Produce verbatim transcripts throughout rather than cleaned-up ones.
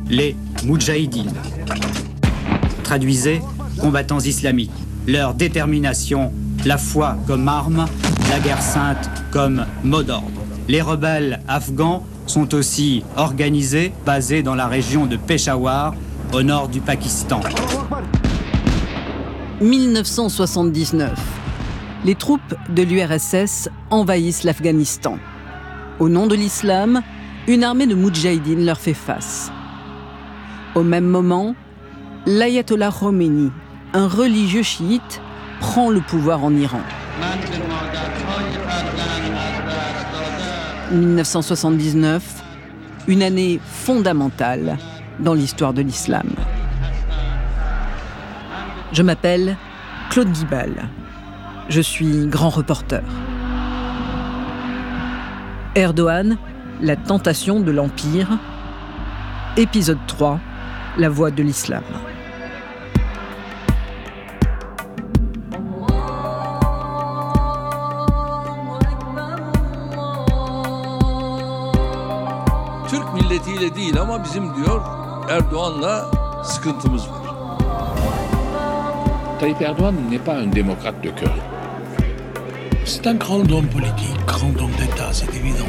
les Moudjahidines. Traduisez, combattants islamiques. Leur détermination, la foi comme arme, la guerre sainte comme mot d'ordre. Les rebelles afghans sont aussi organisés, basés dans la région de Peshawar, au nord du Pakistan. dix-neuf cent soixante-dix-neuf. Les troupes de l'U R S S envahissent l'Afghanistan. Au nom de l'islam, une armée de Moudjahidines leur fait face. Au même moment, l'ayatollah Khomeini, un religieux chiite, prend le pouvoir en Iran. dix-neuf cent soixante-dix-neuf, une année fondamentale dans l'histoire de l'islam. Je m'appelle Claude Guibal. Je suis grand reporter. Erdogan, la tentation de l'Empire. Épisode trois, la voie de l'islam. Türk milletiyle değil ama bizim diyor Erdoğan'la sıkıntımız var. Tayyip Erdogan n'est pas un démocrate de cœur. C'est un grand homme politique, grand homme d'État, c'est évident.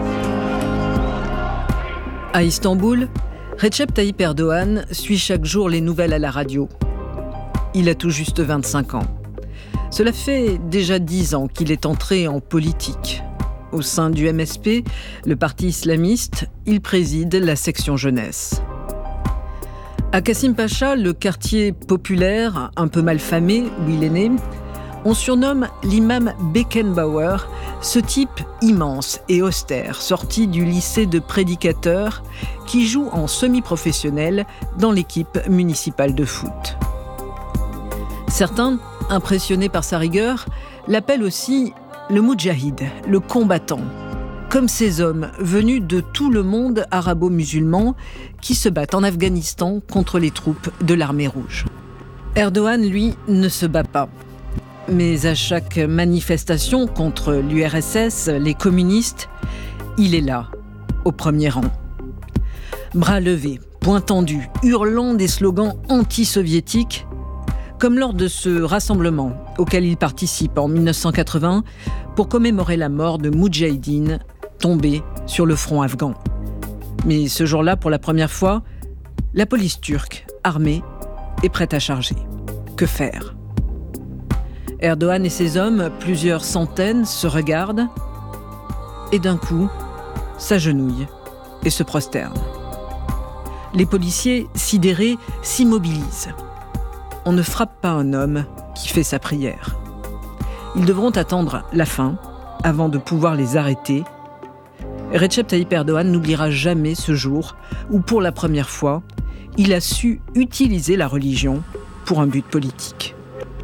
À Istanbul, Recep Tayyip Erdogan suit chaque jour les nouvelles à la radio. Il a tout juste vingt-cinq ans. Cela fait déjà dix ans qu'il est entré en politique. Au sein du M S P, le parti islamiste, il préside la section jeunesse. À Kassim Pacha, le quartier populaire, un peu malfamé où il est né, on surnomme l'imam Beckenbauer, ce type immense et austère, sorti du lycée de prédicateurs, qui joue en semi-professionnel dans l'équipe municipale de foot. Certains, impressionnés par sa rigueur, l'appellent aussi le Moudjahid, le combattant, comme ces hommes venus de tout le monde arabo-musulman qui se battent en Afghanistan contre les troupes de l'armée rouge. Erdogan, lui, ne se bat pas. Mais à chaque manifestation contre l'U R S S, les communistes, il est là, au premier rang. Bras levés, poings tendus, hurlant des slogans anti-soviétiques, comme lors de ce rassemblement auquel il participe en dix-neuf cent quatre-vingts pour commémorer la mort de Moudjahidines tombés sur le front afghan. Mais ce jour-là, pour la première fois, la police turque, armée, est prête à charger. Que faire ? Erdogan et ses hommes, plusieurs centaines, se regardent et d'un coup, s'agenouillent et se prosternent. Les policiers, sidérés, s'immobilisent. On ne frappe pas un homme qui fait sa prière. Ils devront attendre la fin avant de pouvoir les arrêter. Recep Tayyip Erdogan n'oubliera jamais ce jour où, pour la première fois, il a su utiliser la religion pour un but politique.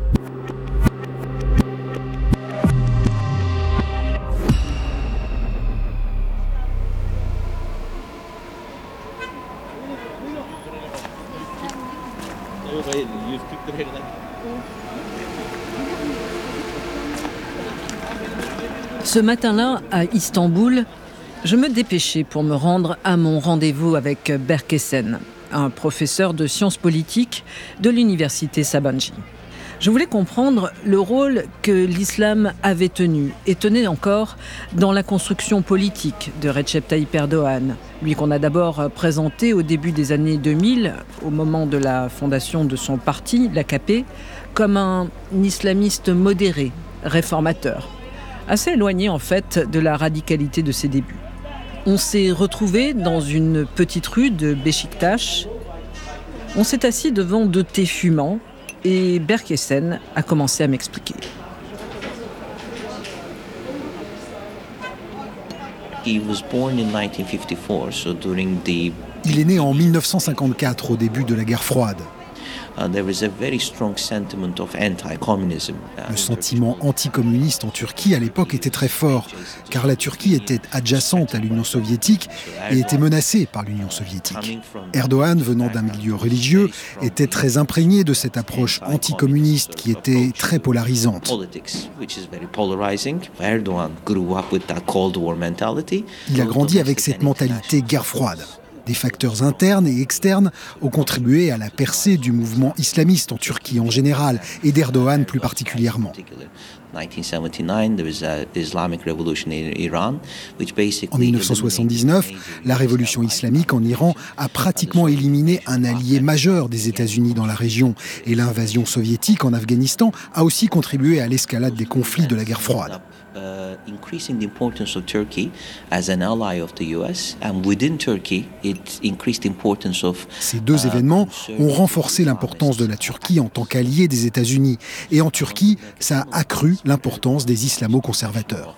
Ce matin-là, à Istanbul, je me dépêchais pour me rendre à mon rendez-vous avec Berk Essen, un professeur de sciences politiques de l'université Sabancı. Je voulais comprendre le rôle que l'islam avait tenu et tenait encore dans la construction politique de Recep Tayyip Erdogan, lui qu'on a d'abord présenté au début des années deux mille, au moment de la fondation de son parti, l'A K P, comme un islamiste modéré, réformateur, assez éloigné en fait de la radicalité de ses débuts. On s'est retrouvés dans une petite rue de Beşiktaş. On s'est assis devant deux thés fumants et Berk Essen a commencé à m'expliquer. He was born in nineteen fifty-four, so during the... Il est né en dix-neuf cent cinquante-quatre, au début de la guerre froide. Uh, there was a very strong sentiment of anti-communism. Le sentiment anticommuniste en Turquie à l'époque était très fort, car la Turquie était adjacente à l'Union soviétique et était menacée par l'Union soviétique. Erdogan, venant d'un milieu religieux, était très imprégné de cette approche anticommuniste qui était très polarisante. Il a grandi avec cette mentalité guerre froide. Des facteurs internes et externes ont contribué à la percée du mouvement islamiste en Turquie en général et d'Erdogan plus particulièrement. En mille neuf cent soixante-dix-neuf, la révolution islamique en Iran a pratiquement éliminé un allié majeur des États-Unis dans la région, et l'invasion soviétique en Afghanistan a aussi contribué à l'escalade des conflits de la guerre froide. Ces deux événements ont renforcé l'importance de la Turquie en tant qu'allié des États-Unis, et en Turquie, ça a accru l'importance des islamo-conservateurs.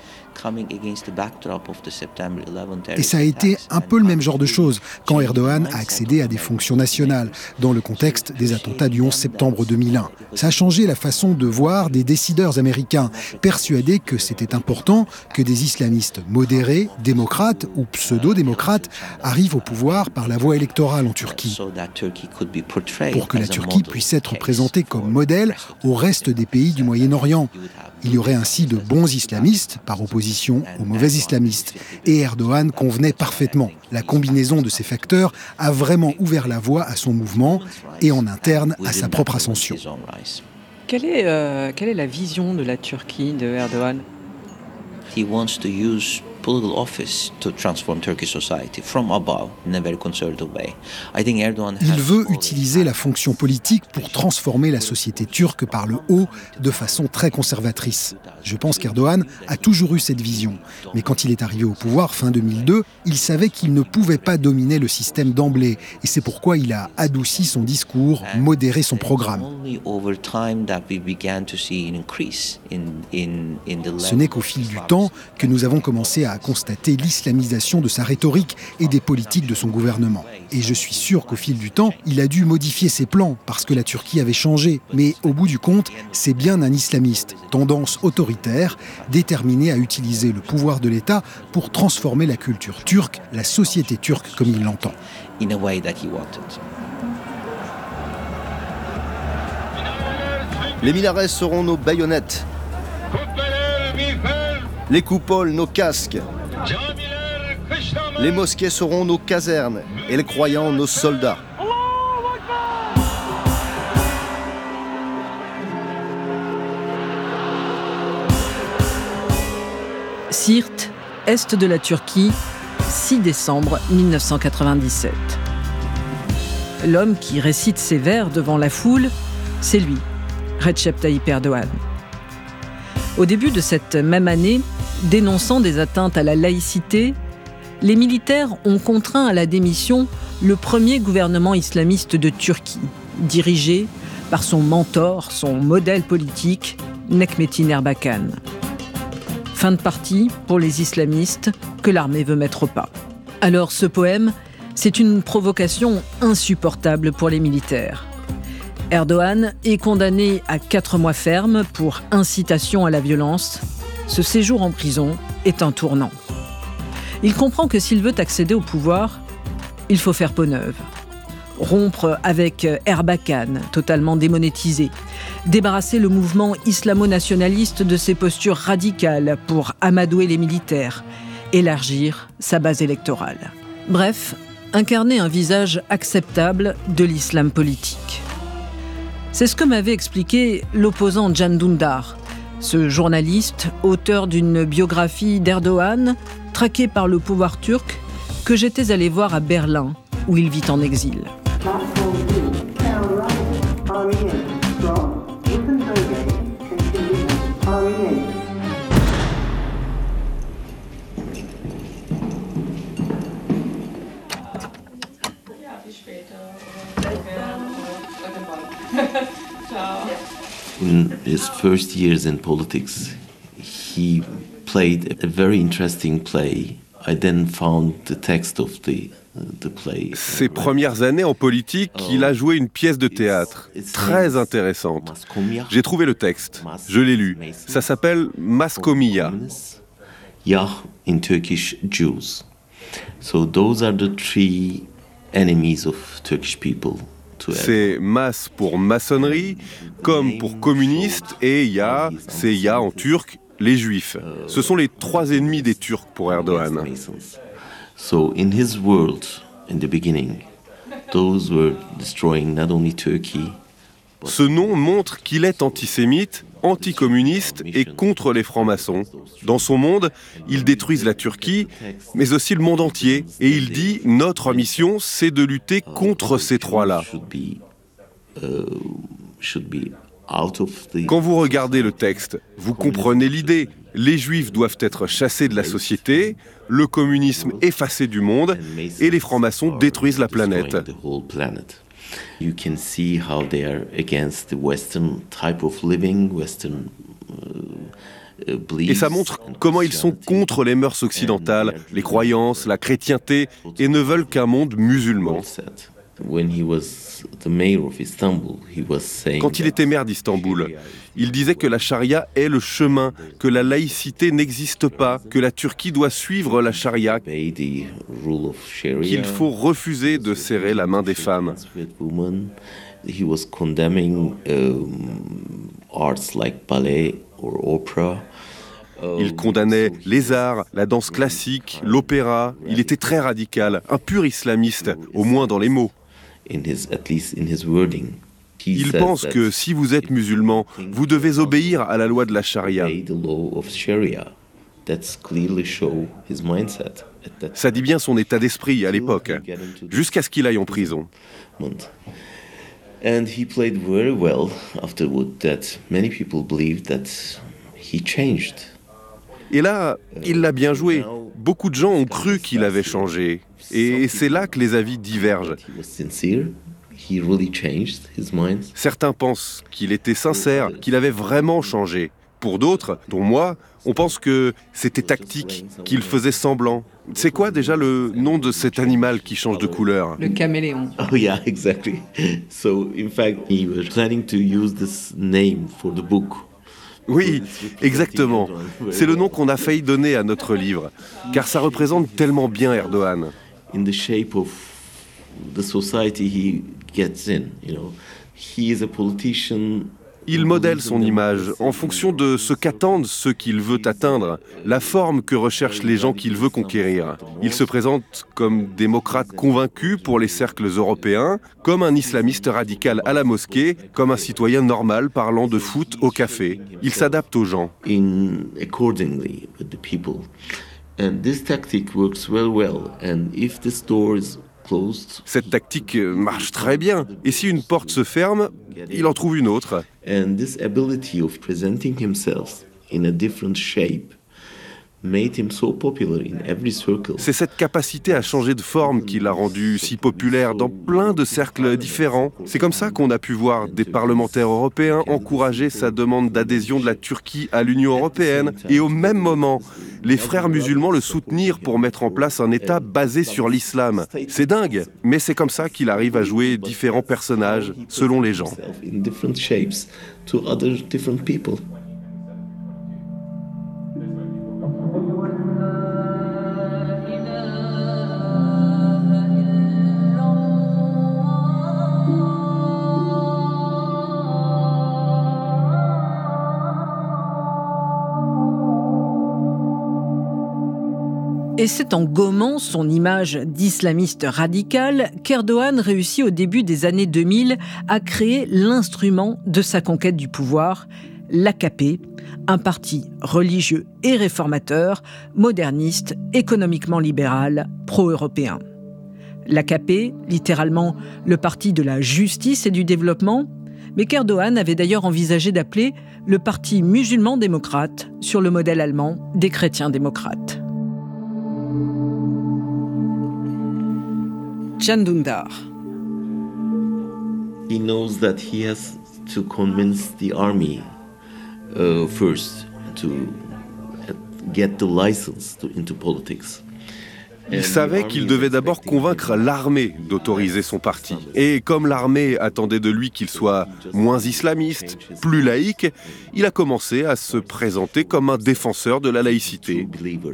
Et ça a été un peu le même genre de chose quand Erdogan a accédé à des fonctions nationales dans le contexte des attentats du onze septembre deux mille un. Ça a changé la façon de voir des décideurs américains, persuadés que c'était important que des islamistes modérés, démocrates ou pseudo-démocrates arrivent au pouvoir par la voie électorale en Turquie, pour que la Turquie puisse être présentée comme modèle au reste des pays du Moyen-Orient. Il y aurait ainsi de bons islamistes par opposition aux mauvais islamistes. Et Erdogan convenait parfaitement. La combinaison de ces facteurs a vraiment ouvert la voie à son mouvement et en interne à sa propre ascension. Quelle est, euh, quelle est la vision de la Turquie de Erdogan ? He wants to use political office to transform Turkish society from above in a very conservative way. I think Erdogan Il veut utiliser la fonction politique pour transformer la société turque par le haut de façon très conservatrice. Je pense qu'Erdogan a toujours eu cette vision. Mais quand il est arrivé au pouvoir fin deux mille deux, il savait qu'il ne pouvait pas dominer le système d'emblée. Et c'est pourquoi il a adouci son discours, modéré son programme. Ce n'est qu'au fil du temps que nous avons commencé à constater l'islamisation de sa rhétorique et des politiques de son gouvernement. Et je suis sûr qu'au fil du temps, il a dû modifier ses plans parce que la Turquie avait changé. Mais au bout du compte, c'est bien un islamiste, tendance autoritaire, déterminé à utiliser le pouvoir de l'État pour transformer la culture turque, la société turque comme il l'entend. In a way that he wanted. Les minarets seront nos baïonnettes. Les coupoles, nos casques. Les mosquées seront nos casernes et les croyants, nos soldats. Siirt, est de la Turquie, six décembre mille neuf cent quatre-vingt-dix-sept. L'homme qui récite ses vers devant la foule, c'est lui, Recep Tayyip Erdogan. Au début de cette même année, dénonçant des atteintes à la laïcité, les militaires ont contraint à la démission le premier gouvernement islamiste de Turquie, dirigé par son mentor, son modèle politique, Nekmettin Erbakan. Fin de partie pour les islamistes que l'armée veut mettre au pas. Alors ce poème, c'est une provocation insupportable pour les militaires. Erdogan est condamné à quatre mois ferme pour incitation à la violence. Ce séjour en prison est un tournant. Il comprend que s'il veut accéder au pouvoir, il faut faire peau neuve. Rompre avec Erbakan, totalement démonétisé. Débarrasser le mouvement islamo-nationaliste de ses postures radicales pour amadouer les militaires. Élargir sa base électorale. Bref, incarner un visage acceptable de l'islam politique. C'est ce que m'avait expliqué l'opposant Can Dündar, ce journaliste, auteur d'une biographie d'Erdogan, traqué par le pouvoir turc, que j'étais allé voir à Berlin, où il vit en exil. In his first years in politics, he played a very interesting play. I then found the text of the the play. Ses premières années en politique, il a joué une pièce de théâtre très intéressante. J'ai trouvé le texte, je l'ai lu. Ça s'appelle Maskomia. Yah in Turkish, Jews. So those are the three enemies of Turkish people. C'est mas pour maçonnerie, comme pour communiste, et ya, c'est ya en turc, les juifs. Ce sont les trois ennemis des Turcs pour Erdogan. So in his world, in the beginning. Those were destroying not only Turkey. Ce nom montre qu'il est antisémite, anticommuniste et contre les francs-maçons. Dans son monde, ils détruisent la Turquie, mais aussi le monde entier. Et il dit « Notre mission, c'est de lutter contre ces trois-là ». Quand vous regardez le texte, vous comprenez l'idée. Les Juifs doivent être chassés de la société, le communisme effacé du monde, et les francs-maçons détruisent la planète. You can see how they are against the Western type of living, Western uh, beliefs. Et ça montre comment ils sont contre les mœurs occidentales, les croyances, la chrétienté, et ne veulent qu'un monde musulman. Quand il était maire d'Istanbul, il disait que la charia est le chemin, que la laïcité n'existe pas, que la Turquie doit suivre la charia, qu'il faut refuser de serrer la main des femmes. Il condamnait les arts, la danse classique, l'opéra. Il était très radical, un pur islamiste, au moins dans les mots. Il pense que si vous êtes musulman, vous devez obéir à la loi de la charia. Ça dit bien son état d'esprit à l'époque, jusqu'à ce qu'il aille en prison. And he played very well afterward that many people believed that he changed. Et là, il l'a bien joué. Beaucoup de gens ont cru qu'il avait changé. Et c'est là que les avis divergent. Certains pensent qu'il était sincère, qu'il avait vraiment changé. Pour d'autres, dont moi, on pense que c'était tactique, qu'il faisait semblant. C'est quoi déjà le nom de cet animal qui change de couleur? Le caméléon. Oh yeah, exactly. So in fact, he was planning to use this name for the book. Oui, exactement. C'est le nom qu'on a failli donner à notre livre, car ça représente tellement bien Erdogan. In the shape of the society he gets in, you know, he is a politician. Il modèle son image en fonction de ce qu'attendent ceux qu'il veut atteindre, la forme que recherchent les gens qu'il veut conquérir. Il se présente comme démocrate convaincu pour les cercles européens, comme un islamiste radical à la mosquée, comme un citoyen normal parlant de foot au café. Il s'adapte aux gens. In accordingly with the people. And this tactic works well well. And if this door is closed, cette tactique marche très bien. Et si une porte se ferme, il en trouve une autre. And this ability of presenting himself in a different shape made him so popular in every circle. C'est cette capacité à changer de forme qui l'a rendu si populaire dans plein de cercles différents. C'est comme ça qu'on a pu voir des parlementaires européens encourager sa demande d'adhésion de la Turquie à l'Union européenne. Et au même moment, les frères musulmans le soutenir pour mettre en place un État basé sur l'islam. C'est dingue, mais c'est comme ça qu'il arrive à jouer différents personnages selon les gens. In different shapes to other different people. Et c'est en gommant son image d'islamiste radical qu'Erdogan réussit au début des années deux mille à créer l'instrument de sa conquête du pouvoir, l'A K P, un parti religieux et réformateur, moderniste, économiquement libéral, pro-européen. L'A K P, littéralement le parti de la justice et du développement, mais qu'Erdogan avait d'ailleurs envisagé d'appeler le parti musulman démocrate sur le modèle allemand des chrétiens démocrates. Can Dündar. He knows that he has to convince the army uh, first to get the license to, into politics. Il savait qu'il devait d'abord convaincre l'armée d'autoriser son parti. Et comme l'armée attendait de lui qu'il soit moins islamiste, plus laïque, il a commencé à se présenter comme un défenseur de la laïcité.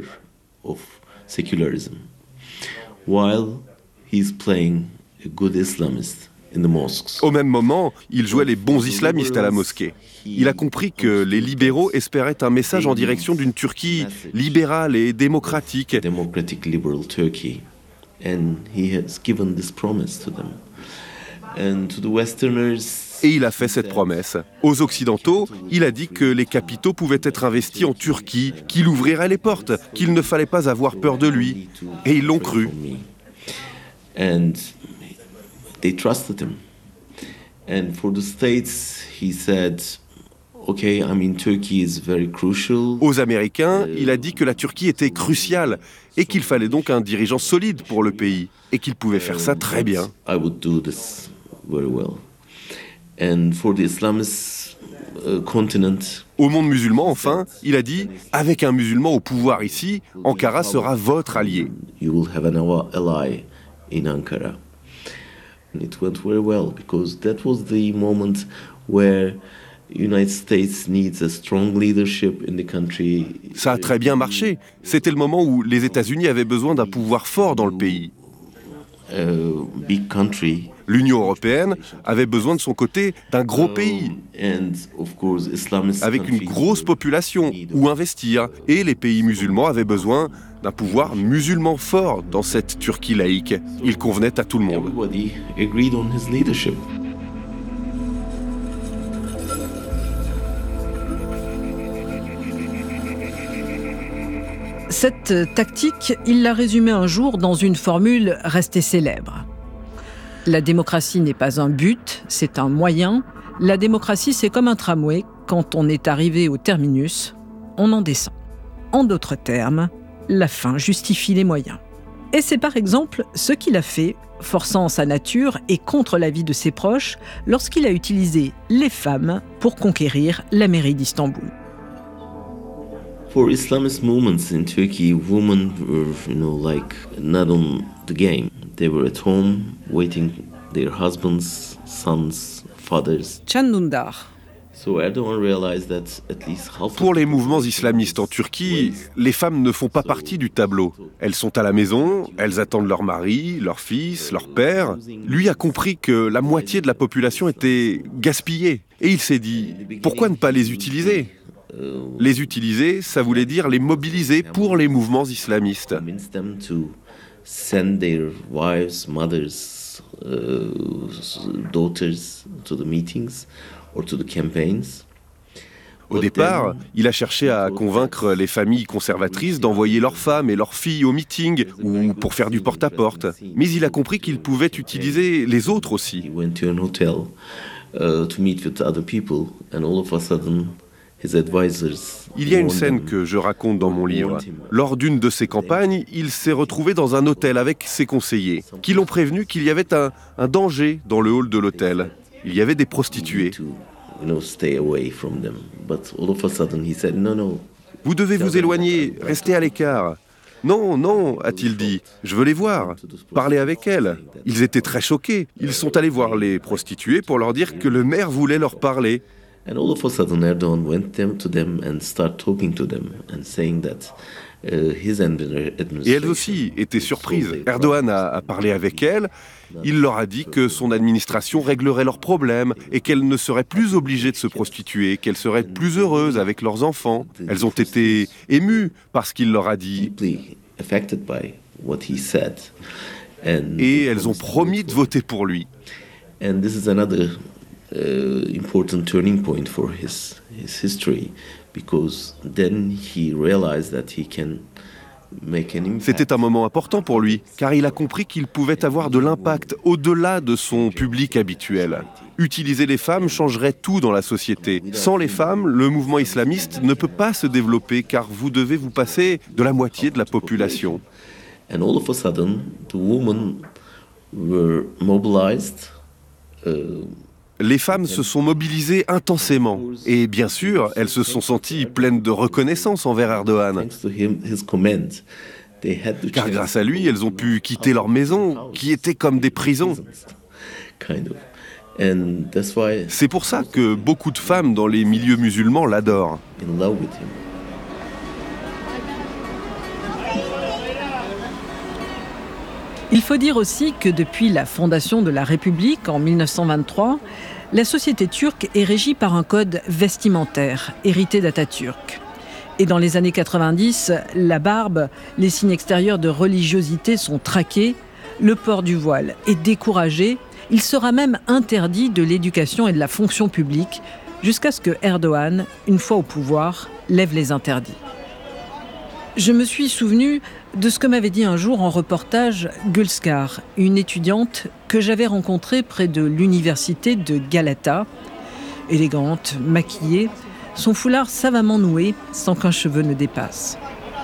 While he's playing a good Islamist in the mosques. Au même moment, il jouait les bons islamistes à la mosquée. Il a compris que les libéraux espéraient un message en direction d'une Turquie libérale et démocratique. Democratic liberal Turkey. And he has given this promise to them. And to the Westerners, et il a fait cette promesse. Aux Occidentaux, il a dit que les capitaux pouvaient être investis en Turquie, qu'il ouvrirait les portes, qu'il ne fallait pas avoir peur de lui. Et ils l'ont cru. And they trusted him. And for the States, he said, okay, I mean, Turkey is very crucial. Aux Américains, il a dit que la Turquie était cruciale et qu'il fallait donc un dirigeant solide pour le pays et qu'il pouvait faire ça très bien. I would do this very well. And for the Islamist uh, continent, au monde musulman, enfin, il a dit « Avec un musulman au pouvoir ici, Ankara sera votre allié. » You will have an ally in Ankara. And it went very well because that was the moment where the United States needs a strong leadership in the country. Ça a très bien marché. C'était le moment où les États-Unis avaient besoin d'un pouvoir fort dans le pays. Uh, big country. L'Union européenne avait besoin de son côté d'un gros pays, avec une grosse population où investir. Et les pays musulmans avaient besoin d'un pouvoir musulman fort dans cette Turquie laïque. Il convenait à tout le monde. Cette tactique, il l'a résumée un jour dans une formule restée célèbre. La démocratie n'est pas un but, c'est un moyen. La démocratie, c'est comme un tramway. Quand on est arrivé au terminus, on en descend. En d'autres termes, la fin justifie les moyens. Et c'est par exemple ce qu'il a fait, forçant sa nature et contre l'avis de ses proches, lorsqu'il a utilisé les femmes pour conquérir la mairie d'Istanbul. For Islamist movements in Turkey, women were, you know, like not on the game. They were at home, waiting their husbands, sons, fathers. Can Dündar. So Erdogan realized that at least half. Pour les mouvements islamistes en Turquie, les femmes ne font pas partie du tableau. Elles sont à la maison, elles attendent leur mari, leur fils, leur père. Lui a compris que la moitié de la population était gaspillée. Et il s'est dit, pourquoi ne pas les utiliser ? Les utiliser, ça voulait dire les mobiliser pour les mouvements islamistes. Send their wives, mothers, uh, daughters to the meetings or to the campaigns. Au départ, il a cherché à convaincre les familles conservatrices d'envoyer leurs femmes et leurs filles aux meetings ou pour faire du porte-à-porte. Mais il a compris qu'il pouvait utiliser les autres aussi. He went to an hotel uh, to meet with other people, and all of a sudden, his advisors. Il y a une scène que je raconte dans mon livre. Lors d'une de ses campagnes, il s'est retrouvé dans un hôtel avec ses conseillers, qui l'ont prévenu qu'il y avait un, un danger dans le hall de l'hôtel. Il y avait des prostituées. Vous devez vous éloigner, restez à l'écart. Non, non, a-t-il dit, je veux les voir, parler avec elles. Ils étaient très choqués. Ils sont allés voir les prostituées pour leur dire que le maire voulait leur parler. And all of a sudden Erdogan went them to them and started talking to them and saying that uh, his administration. Et elles aussi étaient surprises. Erdogan a, a parlé avec elles. Il leur a dit que son administration réglerait leurs problèmes et qu'elles ne seraient plus obligées de se prostituer, qu'elles seraient plus heureuses avec leurs enfants. Elles ont été émues par ce qu'il leur a dit. Et elles ont promis de voter pour lui. And this is another Uh, important turning point for his his history, because then he realized that he can make an impact. C'était un moment important pour lui, car il a compris qu'il pouvait avoir de l'impact au-delà de son public habituel. Utiliser les femmes changerait tout dans la société. Sans les femmes, le mouvement islamiste ne peut pas se développer, car vous devez vous passer de la moitié de la population. And all of a sudden, the women were mobilized. Uh, Les femmes se sont mobilisées intensément. Et bien sûr, elles se sont senties pleines de reconnaissance envers Erdogan. Car grâce à lui, elles ont pu quitter leur maison, qui était comme des prisons. C'est pour ça que beaucoup de femmes dans les milieux musulmans l'adorent. Il faut dire aussi que depuis la fondation de la République en mille neuf cent vingt-trois, la société turque est régie par un code vestimentaire hérité d'Atatürk. Et dans les années quatre-vingt-dix, la barbe, les signes extérieurs de religiosité sont traqués le port du voile est découragé. Il sera même interdit de l'éducation et de la fonction publique jusqu'à ce que Erdogan, une fois au pouvoir, lève les interdits. Je me suis souvenu de ce que m'avait dit un jour en reportage Gülskar, une étudiante que j'avais rencontrée près de l'université de Galata. Élégante, maquillée, son foulard savamment noué sans qu'un cheveu ne dépasse.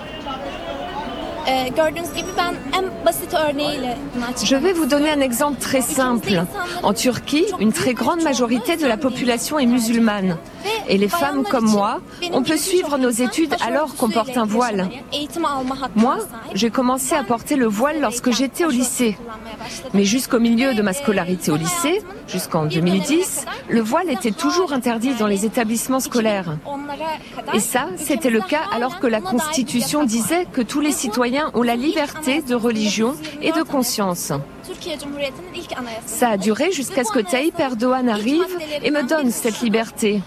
Je vais vous donner un exemple très simple. En Turquie, une très grande majorité de la population est musulmane. Et les femmes comme moi, on peut suivre nos études alors qu'on porte un voile. Moi, j'ai commencé à porter le voile lorsque j'étais au lycée. Mais jusqu'au milieu de ma scolarité au lycée, jusqu'en deux mille dix, le voile était toujours interdit dans les établissements scolaires. Et ça, c'était le cas alors que la Constitution disait que tous les citoyens ont la liberté de religion et de conscience. Ça a duré jusqu'à ce que Tayyip Erdogan arrive et me donne cette liberté.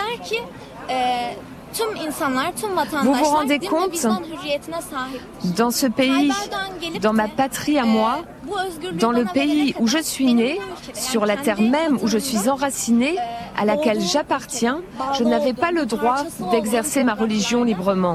Vous vous rendez compte? Dans ce pays, dans ma patrie à moi, dans le pays où je suis née, sur la terre même où je suis enracinée, à laquelle j'appartiens, je n'avais pas le droit d'exercer ma religion librement.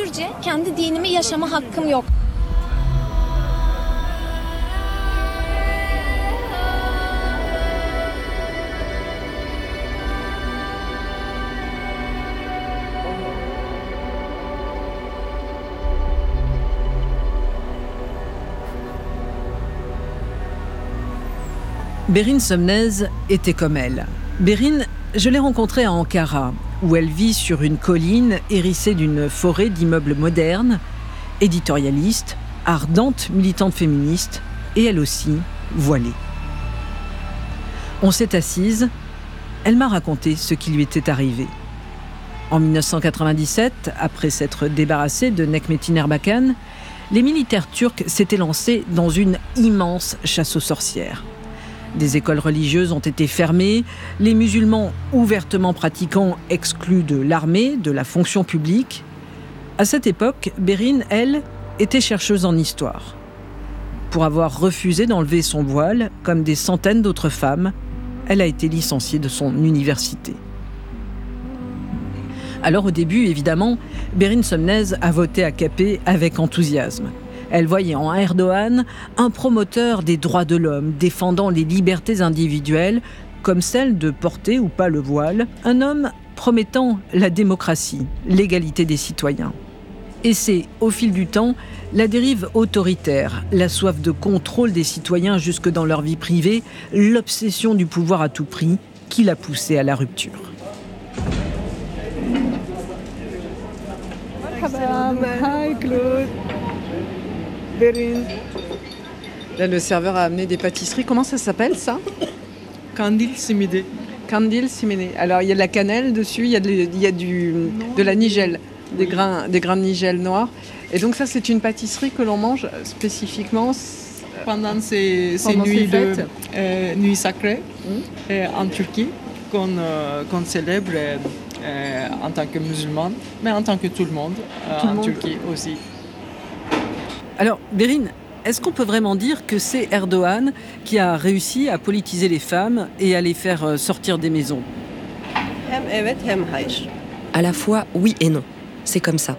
Berin Somnez était comme elle. Berin, je l'ai rencontrée à Ankara, où elle vit sur une colline hérissée d'une forêt d'immeubles modernes, éditorialiste, ardente militante féministe, et elle aussi voilée. On s'est assise, elle m'a raconté ce qui lui était arrivé. En mille neuf cent quatre-vingt-dix-sept, après s'être débarrassée de Nekmetin Erbakan, les militaires turcs s'étaient lancés dans une immense chasse aux sorcières. Des écoles religieuses ont été fermées, les musulmans ouvertement pratiquants exclus de l'armée, de la fonction publique. À cette époque, Berin, elle, était chercheuse en histoire. Pour avoir refusé d'enlever son voile, comme des centaines d'autres femmes, elle a été licenciée de son université. Alors au début, évidemment, Berin Somnez a voté A K P avec enthousiasme. Elle voyait en Erdogan un promoteur des droits de l'homme, défendant les libertés individuelles, comme celle de porter ou pas le voile, un homme promettant la démocratie, l'égalité des citoyens. Et c'est, au fil du temps, la dérive autoritaire, la soif de contrôle des citoyens jusque dans leur vie privée, l'obsession du pouvoir à tout prix, qui l'a poussé à la rupture. Hi Claude. Berin. Là, le serveur a amené des pâtisseries. Comment ça s'appelle, ça? Kandil simide. Kandil simide. Alors, il y a de la cannelle dessus, il y a de, il y a du, de la nigelle, des grains, des grains de nigelle noirs. Et donc, ça, c'est une pâtisserie que l'on mange spécifiquement pendant ces, ces pendant nuits, ces de, euh, nuits sacrées mmh. euh, en Turquie, qu'on, euh, qu'on célèbre euh, en tant que musulman, mais en tant que tout le monde, euh, tout en le monde. Turquie aussi. Alors, Berin, est-ce qu'on peut vraiment dire que c'est Erdogan qui a réussi à politiser les femmes et à les faire sortir des maisons? À la fois, oui et non. C'est comme ça.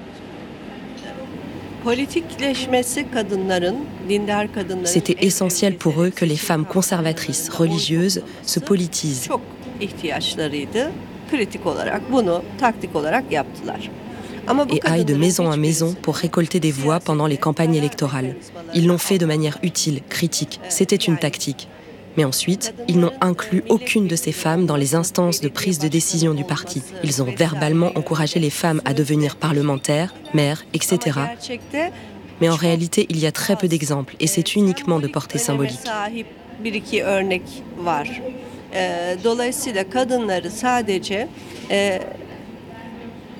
C'était essentiel pour eux que les femmes conservatrices, religieuses, se politisent. Et aillent de maison à maison pour récolter des voix pendant les campagnes électorales. Ils l'ont fait de manière utile, critique. C'était une tactique. Mais ensuite, ils n'ont inclus aucune de ces femmes dans les instances de prise de décision du parti. Ils ont verbalement encouragé les femmes à devenir parlementaires, maires, et cetera. Mais en réalité, il y a très peu d'exemples et c'est uniquement de portée symbolique.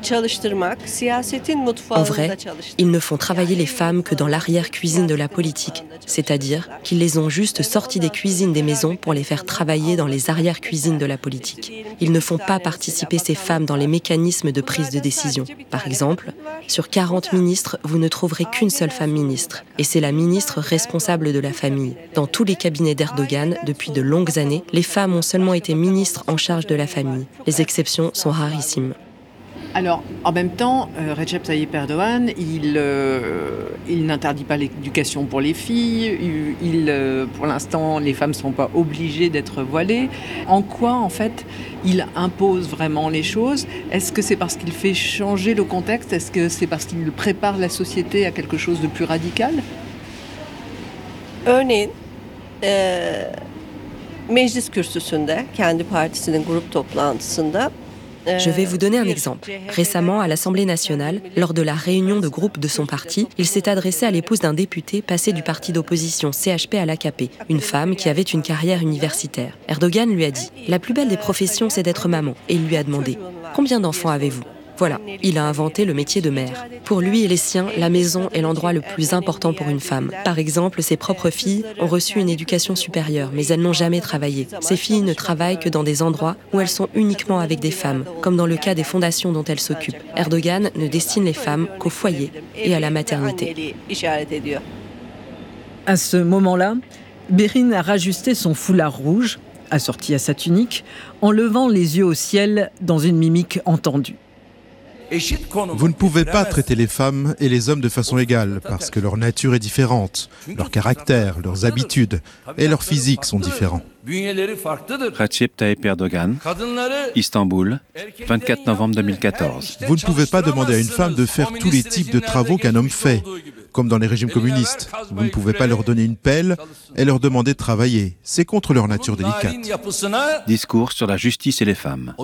En vrai, ils ne font travailler les femmes que dans l'arrière-cuisine de la politique, c'est-à-dire qu'ils les ont juste sorties des cuisines des maisons pour les faire travailler dans les arrière-cuisines de la politique. Ils ne font pas participer ces femmes dans les mécanismes de prise de décision. Par exemple, sur quarante ministres, vous ne trouverez qu'une seule femme ministre, et c'est la ministre responsable de la famille. Dans tous les cabinets d'Erdogan, depuis de longues années, les femmes ont seulement été ministres en charge de la famille. Les exceptions sont rarissimes. Alors, en même temps, euh, Recep Tayyip Erdogan, il, euh, il n'interdit pas l'éducation pour les filles. Il, euh, pour l'instant, les femmes ne sont pas obligées d'être voilées. En quoi, en fait, il impose vraiment les choses? Est-ce que c'est parce qu'il fait changer le contexte? Est-ce que c'est parce qu'il prépare la société à quelque chose de plus radical? Örneğin, e, meclis kürsüsünde, kendi partisinin grup toplantısında Je vais vous donner un exemple. Récemment, à l'Assemblée nationale, lors de la réunion de groupe de son parti, il s'est adressé à l'épouse d'un député passé du parti d'opposition C H P à l'A K P, une femme qui avait une carrière universitaire. Erdogan lui a dit « La plus belle des professions, c'est d'être maman » et il lui a demandé « Combien d'enfants avez-vous » Voilà, il a inventé le métier de mère. Pour lui et les siens, la maison est l'endroit le plus important pour une femme. Par exemple, ses propres filles ont reçu une éducation supérieure, mais elles n'ont jamais travaillé. Ces filles ne travaillent que dans des endroits où elles sont uniquement avec des femmes, comme dans le cas des fondations dont elles s'occupent. Erdogan ne destine les femmes qu'au foyer et à la maternité. À ce moment-là, Berin a rajusté son foulard rouge, assorti à sa tunique, en levant les yeux au ciel dans une mimique entendue. Vous ne pouvez pas traiter les femmes et les hommes de façon égale parce que leur nature est différente, leur caractère, leurs habitudes et leur physique sont différents. Recep Tayyip Erdogan, Istanbul, vingt-quatre novembre deux mille quatorze. Vous ne pouvez pas demander à une femme de faire tous les types de travaux qu'un homme fait, comme dans les régimes communistes. Vous ne pouvez pas leur donner une pelle et leur demander de travailler. C'est contre leur nature délicate. Discours sur la justice et les femmes.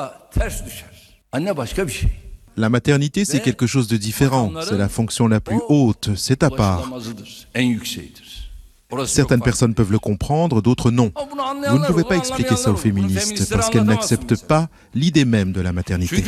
La maternité, c'est quelque chose de différent. C'est la fonction la plus haute, c'est à part. Certaines personnes peuvent le comprendre, d'autres non. Vous ne pouvez pas expliquer ça aux féministes parce qu'elles n'acceptent pas l'idée même de la maternité.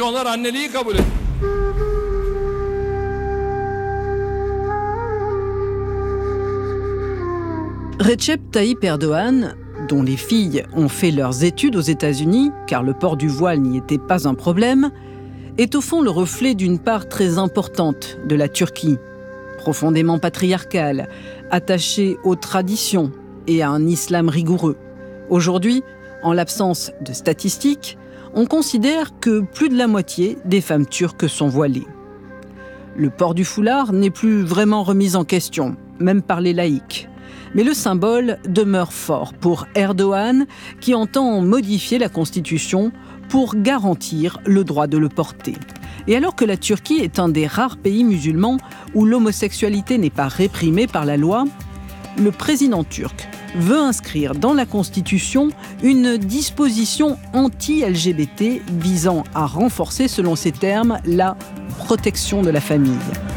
Recep Tayyip Erdogan, dont les filles ont fait leurs études aux États-Unis, car le port du voile n'y était pas un problème, est au fond le reflet d'une part très importante de la Turquie, profondément patriarcale, attachée aux traditions et à un islam rigoureux. Aujourd'hui, en l'absence de statistiques, on considère que plus de la moitié des femmes turques sont voilées. Le port du foulard n'est plus vraiment remis en question, même par les laïcs. Mais le symbole demeure fort pour Erdogan, qui entend modifier la Constitution pour garantir le droit de le porter. Et alors que la Turquie est un des rares pays musulmans où l'homosexualité n'est pas réprimée par la loi, le président turc veut inscrire dans la Constitution une disposition anti-L G B T visant à renforcer, selon ses termes, la protection de la famille.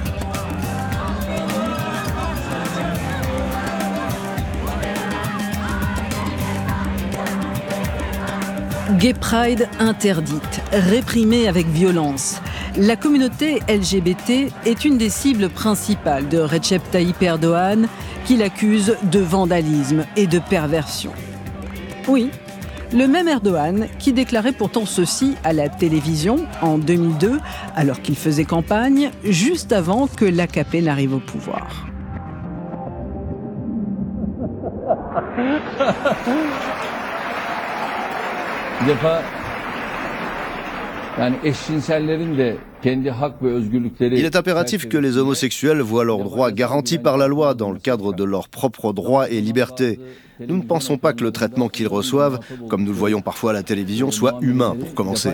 Gay Pride interdite, réprimée avec violence. La communauté L G B T est une des cibles principales de Recep Tayyip Erdogan, qu'il accuse de vandalisme et de perversion. Oui, le même Erdogan qui déclarait pourtant ceci à la télévision en deux mille deux, alors qu'il faisait campagne, juste avant que l'A K P n'arrive au pouvoir. Bir defa yani eşcinsellerin de kendi hak ve özgürlükleri. Il est impératif que les homosexuels voient leurs droits garantis par la loi dans le cadre de leurs propres droits et libertés. Nous ne pensons pas que le traitement qu'ils reçoivent, comme nous le voyons parfois à la télévision, soit humain pour commencer.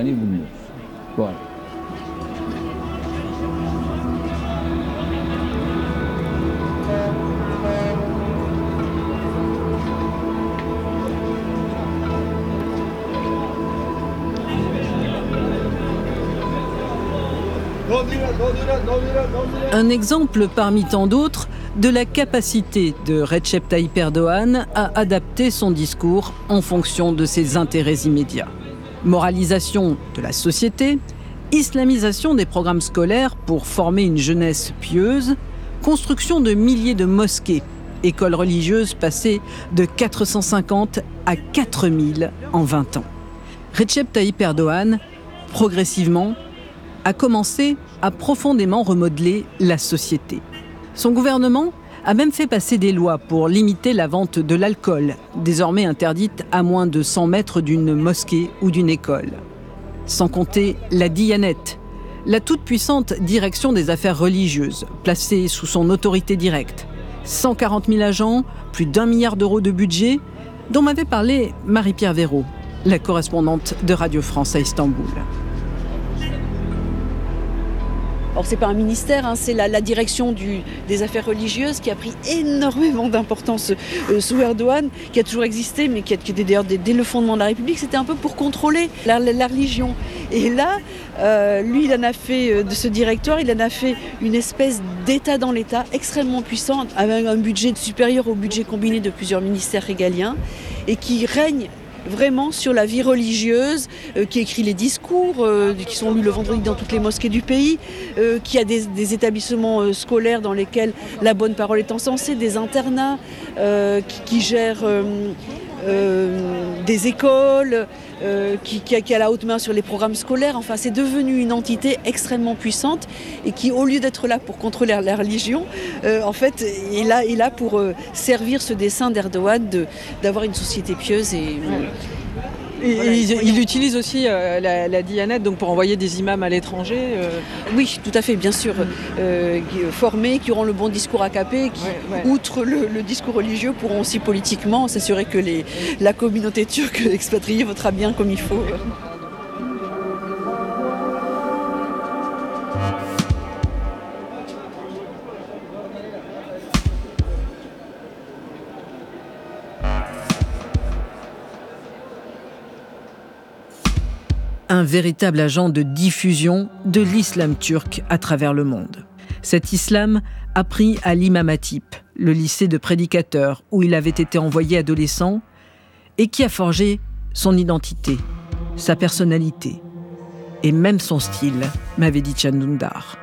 Un exemple parmi tant d'autres de la capacité de Recep Tayyip Erdogan à adapter son discours en fonction de ses intérêts immédiats. Moralisation de la société, Islamisation des programmes scolaires pour former une jeunesse pieuse, construction de milliers de mosquées, écoles religieuses passées de quatre cent cinquante à quatre mille en vingt ans. Recep Tayyip Erdogan, progressivement, a commencé à profondément remodeler la société. Son gouvernement a même fait passer des lois pour limiter la vente de l'alcool, désormais interdite à moins de cent mètres d'une mosquée ou d'une école. Sans compter la Diyanet, la toute-puissante direction des affaires religieuses, placée sous son autorité directe. cent quarante mille agents, plus d'un milliard d'euros de budget, dont m'avait parlé Marie-Pierre Véraud, la correspondante de Radio France à Istanbul. Alors c'est pas un ministère, hein, c'est la, la direction du, des affaires religieuses qui a pris énormément d'importance euh, sous Erdogan, qui a toujours existé, mais qui, a, qui était d'ailleurs dès, dès le fondement de la République, c'était un peu pour contrôler la, la, la religion. Et là, euh, lui, il en a fait euh, de ce directoire, il en a fait une espèce d'État dans l'État extrêmement puissant, avec un budget supérieur au budget combiné de plusieurs ministères régaliens, et qui règne vraiment sur la vie religieuse, euh, qui écrit les discours, euh, qui sont lus le vendredi dans toutes les mosquées du pays, euh, qui a des, des établissements euh, scolaires dans lesquels la bonne parole est encensée, des internats, euh, qui, qui gèrent euh, euh, des écoles, euh, qui, qui, a, qui a la haute main sur les programmes scolaires. Enfin, c'est devenu une entité extrêmement puissante et qui, au lieu d'être là pour contrôler la religion, euh, en fait, est là, est là pour euh, servir ce dessein d'Erdogan de, d'avoir une société pieuse et... Ouais. Et, voilà, il, il utilise aussi euh, la, la Diyanet donc pour envoyer des imams à l'étranger. Euh... Oui, tout à fait, bien sûr. Mmh. Euh, formés, qui auront le bon discours à caper, qui, ouais, ouais. outre le, le discours religieux, pourront aussi politiquement s'assurer que les, la communauté turque expatriée votera bien comme il faut. Un véritable agent de diffusion de l'islam turc à travers le monde. Cet islam appris à l'Imam Hatip, le lycée de prédicateurs où il avait été envoyé adolescent, et qui a forgé son identité, sa personnalité, et même son style, m'avait dit Can Dündar.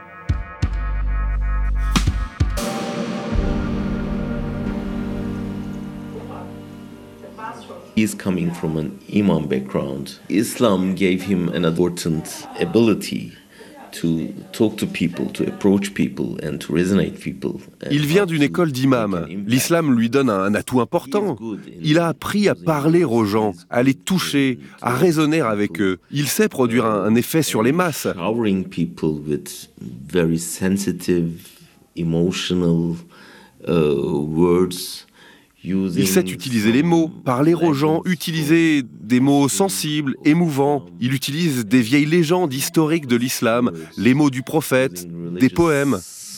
He's coming from an imam background. Islam gave him an important ability to talk to people, to approach people and to resonate people. Il vient d'une école d'imam. L'islam lui donne un atout important. Il a appris à parler aux gens, à les toucher, à raisonner avec eux. Il sait produire un, un effet sur les masses. Empowering people with very sensitive, emotional uh, words. Il sait utiliser les mots, parler aux gens, utiliser des mots sensibles, émouvants. Il utilise des vieilles légendes historiques de l'islam, les mots du prophète, des poèmes.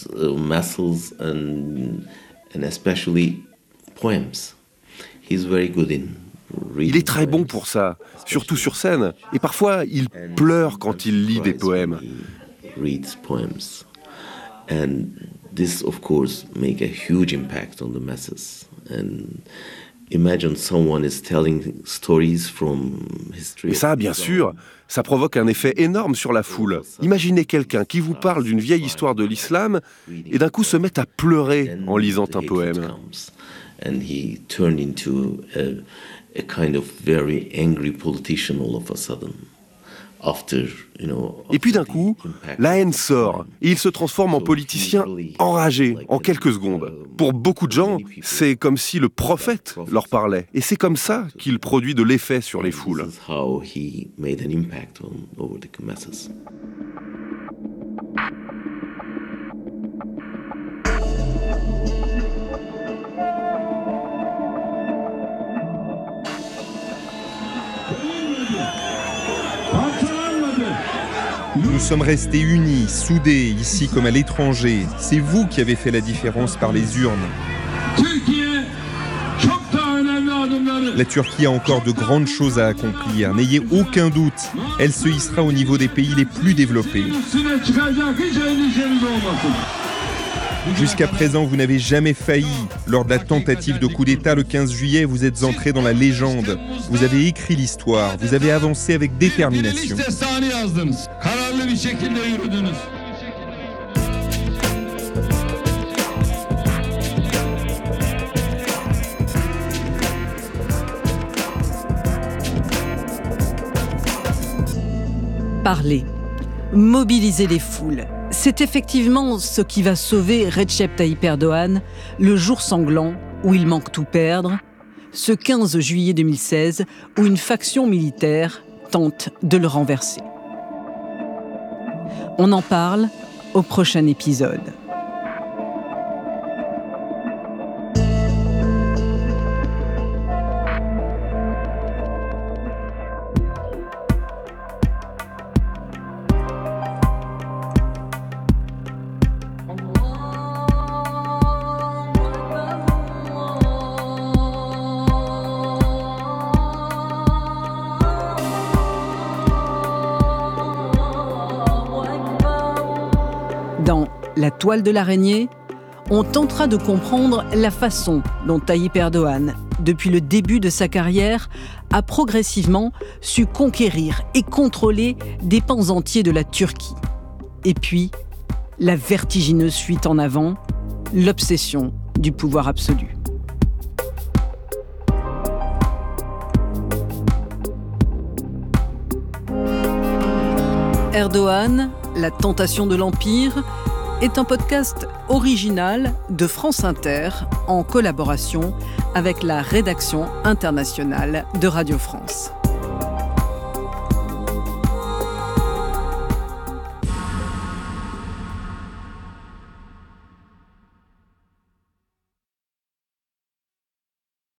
Il est très bon pour ça, surtout sur scène. Et parfois, il pleure quand il lit des poèmes. And this, of course, make a huge impact on the masses. And imagine someone is telling stories from history. Et ça, bien sûr, ça provoque un effet énorme sur la foule. Imaginez quelqu'un qui vous parle d'une vieille histoire de l'islam et d'un coup se met à pleurer en lisant un poème. And he turned into a, a kind of very angry politician all of a sudden. After, you know, et puis d'un coup, la haine sort et il se transforme en politicien enragé en quelques secondes. Pour beaucoup de gens, c'est comme si le prophète leur parlait. Et c'est comme ça qu'il produit de l'effet sur les foules. Nous sommes restés unis, soudés, ici comme à l'étranger. C'est vous qui avez fait la différence par les urnes. La Turquie a encore de grandes choses à accomplir. N'ayez aucun doute, elle se hissera au niveau des pays les plus développés. Jusqu'à présent, vous n'avez jamais failli. Lors de la tentative de coup d'État le quinze juillet, vous êtes entré dans la légende. Vous avez écrit l'histoire, vous avez avancé avec détermination. bir şekilde yürüdünüz. Parler, mobiliser les foules, c'est effectivement ce qui va sauver Recep Tayyip Erdogan le jour sanglant où il manque tout perdre, ce quinze juillet deux mille seize où une faction militaire tente de le renverser. On en parle au prochain épisode. Dans La toile de l'araignée, on tentera de comprendre la façon dont Tayyip Erdogan, depuis le début de sa carrière, a progressivement su conquérir et contrôler des pans entiers de la Turquie. Et puis, la vertigineuse fuite en avant, l'obsession du pouvoir absolu. Erdogan, la tentation de l'Empire, est un podcast original de France Inter en collaboration avec la rédaction internationale de Radio France.